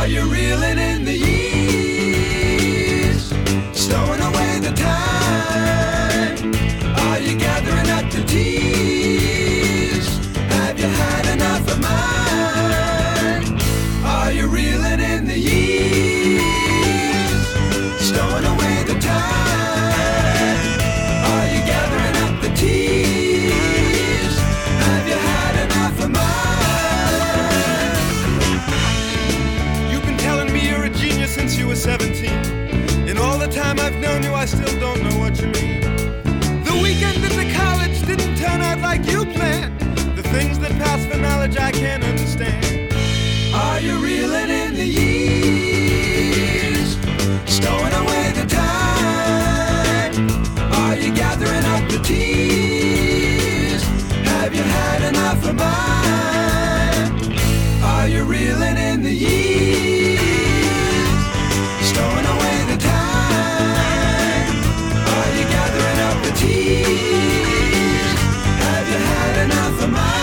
Are you reeling in the years, stowing away the time? Are you gathering up the tears? Have you had enough of mine? Are you reeling in the years, stowing away the time? Are you gathering up the tears? Have you had enough of mine? Since you were 17, in all the time I've known you, I still don't know what you mean. The weekend at the college didn't turn out like you planned. The things that pass for knowledge I can't understand. Are you reeling in the years, stowing away the time? Are you gathering up the tears? Have you had enough of mine? Are you reeling in the years, stowing away the time? Are you gathering up the tears? Have you had enough of mine?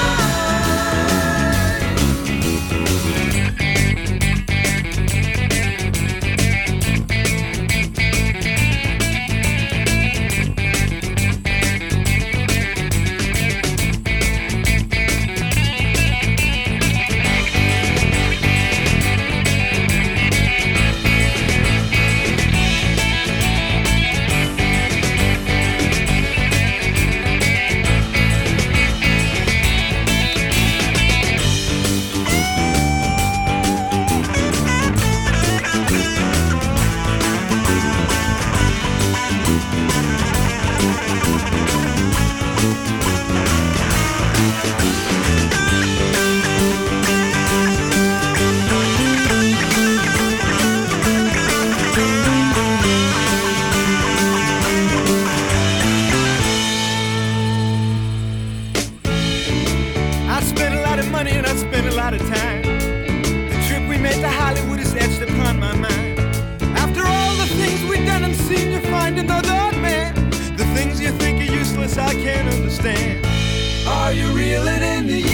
Are you reeling in the